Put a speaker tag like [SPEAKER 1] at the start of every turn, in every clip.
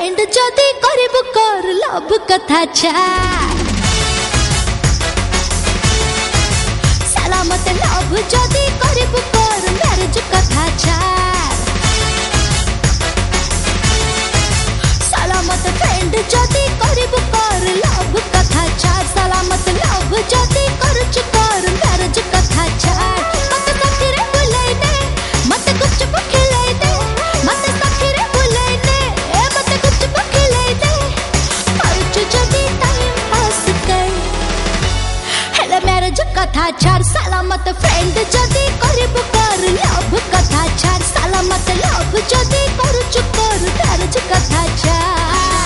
[SPEAKER 1] friend जदी करबु कर love कथा चार सलामत लव जदी करबु कर मैरिज कथा चार सलामत फ्रेंड जदी करबु कर लव कथा चार सलामत लव जदी करचु कर मैरिज कथा चार मत सखीरे बुलाई दे मत गुपचुप खिलाई दे मत सखीरे बुलाई दे मत गुपचुप खिलाई दे करचु जदी टाइम पास कर हेले मैरिज कथा चार सलामत फ्रेंड जदी करबु कर लव कथा चार सलामत लव जदी करचु कर मैरिज कथा चार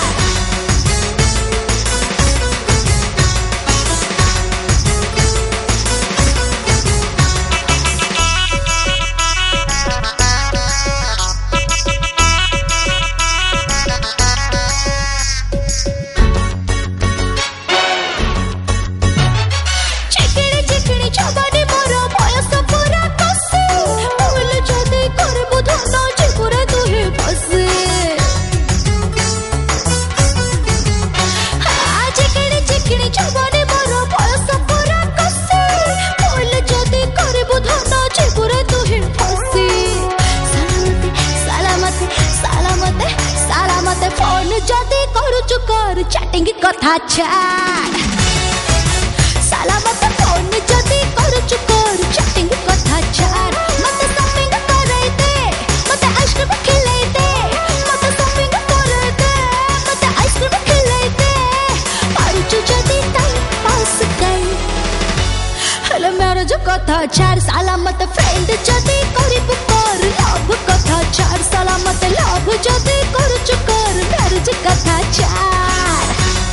[SPEAKER 1] जदी करूचु कर चैटिंग कथा चार सलामत फोन जदी करूचु कर चैटिंग कथा चार मत शॉपिंग कराई दे मत आइसक्रीम खिलाई दे मत शॉपिंग कराई दे मत आइसक्रीम खिलाई दे करूचु जदी टाइम पास कर हेले मैरिज कथा चार सलामत फ्रेंड जदी करबु कर लव कथा चार सलामत लव जदी करूचु कर मैरिज कथा चार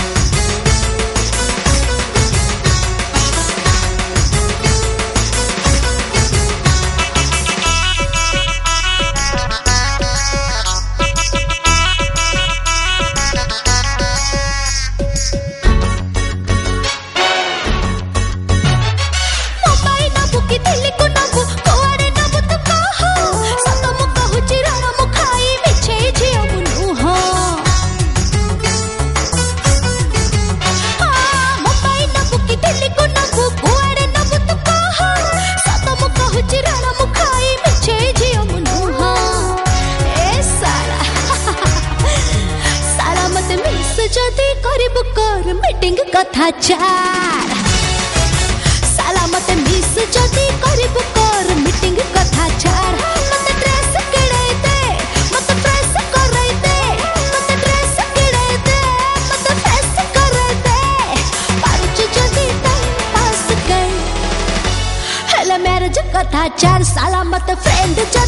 [SPEAKER 1] जदी करबु कर मीटिंग कथा चार सलामत मिस जदी करबु कर मीटिंग कथा चार मत ड्रेस किड़ाई दे मत फ्रेश कराई दे मत ड्रेस किड़ाई दे मत फ्रेश कराई दे पारुचु जदी टाइम पास कर हेले मैरिज कथा चार सलामत फ्रेंड